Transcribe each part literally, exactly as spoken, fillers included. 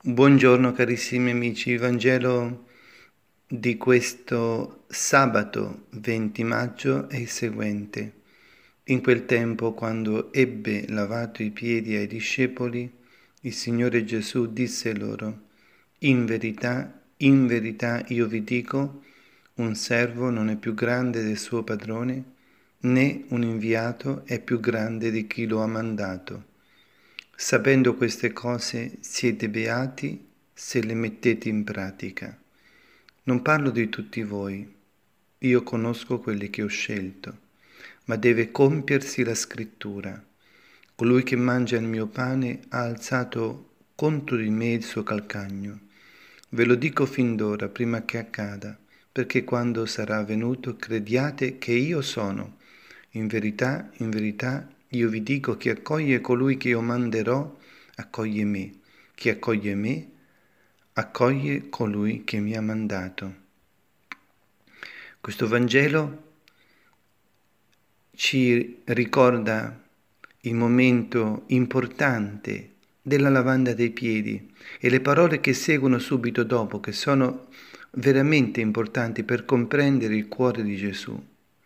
Buongiorno carissimi amici, il Vangelo di questo sabato venti maggio è il seguente. In quel tempo, quando ebbe lavato i piedi ai discepoli, il Signore Gesù disse loro: In verità, in verità io vi dico, un servo non è più grande del suo padrone, né un inviato è più grande di chi lo ha mandato. Sapendo queste cose siete beati se le mettete in pratica. Non parlo di tutti voi, io conosco quelli che ho scelto, ma deve compiersi la scrittura. Colui che mangia il mio pane ha alzato contro di me il suo calcagno. Ve lo dico fin d'ora, prima che accada, perché quando sarà venuto crediate che io sono. In verità, in verità, io vi dico chi accoglie colui che io manderò, accoglie me. Chi accoglie me, accoglie colui che mi ha mandato. Questo Vangelo ci ricorda il momento importante della lavanda dei piedi e le parole che seguono subito dopo, che sono veramente importanti per comprendere il cuore di Gesù.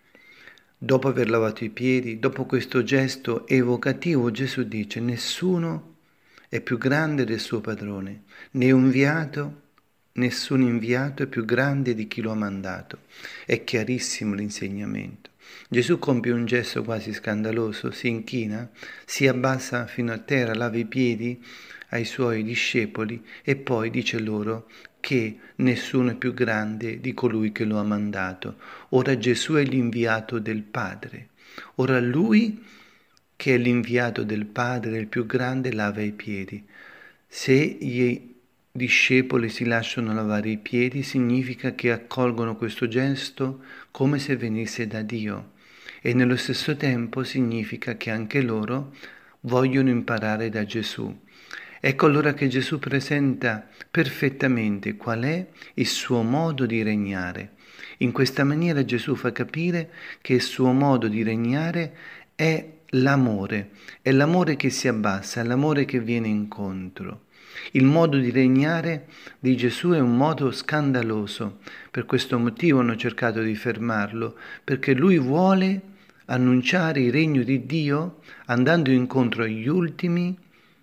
Dopo aver lavato i piedi, dopo questo gesto evocativo, Gesù dice: nessuno è più grande del suo padrone, né un inviato, nessun inviato è più grande di chi lo ha mandato. È chiarissimo l'insegnamento. Gesù compie un gesto quasi scandaloso, si inchina, si abbassa fino a terra, lava i piedi ai suoi discepoli e poi dice loro che nessuno è più grande di colui che lo ha mandato. Ora Gesù è l'inviato del Padre. Ora lui, che è l'inviato del Padre, il più grande, lava i piedi. Se gli discepoli si lasciano lavare i piedi, significa che accolgono questo gesto come se venisse da Dio. E nello stesso tempo significa che anche loro vogliono imparare da Gesù. Ecco allora che Gesù presenta perfettamente qual è il suo modo di regnare. In questa maniera Gesù fa capire che il suo modo di regnare è l'amore, è l'amore che si abbassa, è l'amore che viene incontro. Il modo di regnare di Gesù è un modo scandaloso, per questo motivo hanno cercato di fermarlo, perché lui vuole annunciare il regno di Dio andando incontro agli ultimi,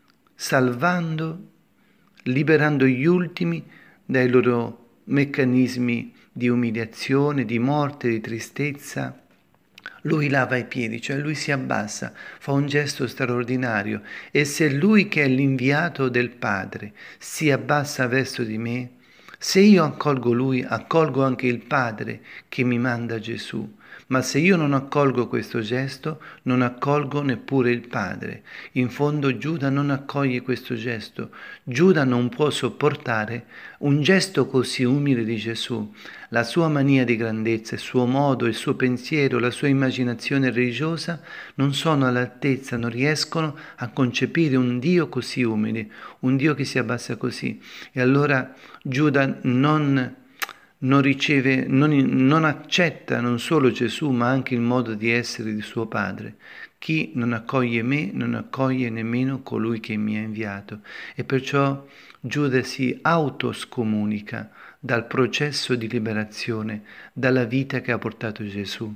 salvando, liberando gli ultimi dai loro meccanismi di umiliazione, di morte, di tristezza. Lui lava i piedi, cioè lui si abbassa, fa un gesto straordinario e se lui che è l'inviato del Padre si abbassa verso di me, se io accolgo lui, accolgo anche il Padre che mi manda Gesù. Ma se io non accolgo questo gesto, non accolgo neppure il Padre. In fondo Giuda non accoglie questo gesto. Giuda non può sopportare un gesto così umile di Gesù. La sua mania di grandezza, il suo modo, il suo pensiero, la sua immaginazione religiosa non sono all'altezza, non riescono a concepire un Dio così umile, un Dio che si abbassa così. E allora Giuda non non riceve, non, non accetta non solo Gesù, ma anche il modo di essere di suo Padre. Chi non accoglie me, non accoglie nemmeno colui che mi ha inviato. E perciò Giuda si autoscomunica dal processo di liberazione, dalla vita che ha portato Gesù.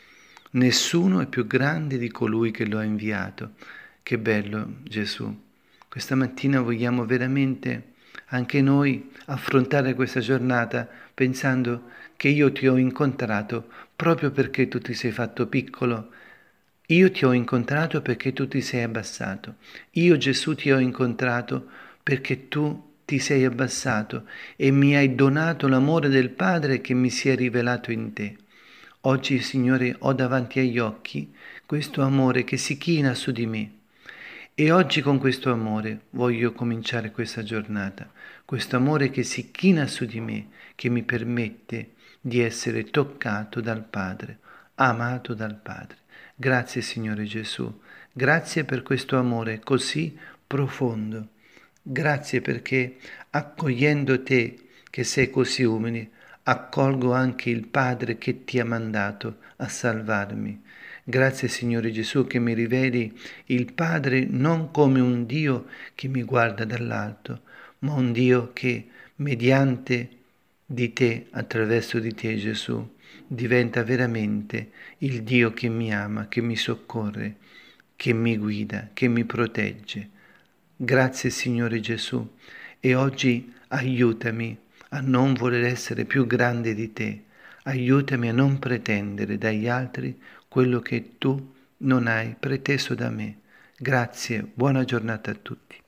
Nessuno è più grande di colui che lo ha inviato. Che bello Gesù. Questa mattina vogliamo veramente anche noi affrontare questa giornata pensando che io ti ho incontrato proprio perché tu ti sei fatto piccolo. Io ti ho incontrato perché tu ti sei abbassato. Io Gesù ti ho incontrato perché tu ti sei abbassato e mi hai donato l'amore del Padre che mi si è rivelato in te. Oggi, Signore, ho davanti agli occhi questo amore che si china su di me. E oggi con questo amore voglio cominciare questa giornata, questo amore che si china su di me, che mi permette di essere toccato dal Padre, amato dal Padre. Grazie Signore Gesù, grazie per questo amore così profondo. Grazie perché accogliendo te che sei così umile, accolgo anche il Padre che ti ha mandato a salvarmi. Grazie Signore Gesù che mi riveli il Padre non come un Dio che mi guarda dall'alto, ma un Dio che mediante di te, attraverso di te Gesù, diventa veramente il Dio che mi ama, che mi soccorre, che mi guida, che mi protegge. Grazie Signore Gesù, e oggi aiutami a non voler essere più grande di te, aiutami a non pretendere dagli altri quello che tu non hai preteso da me. Grazie, buona giornata a tutti.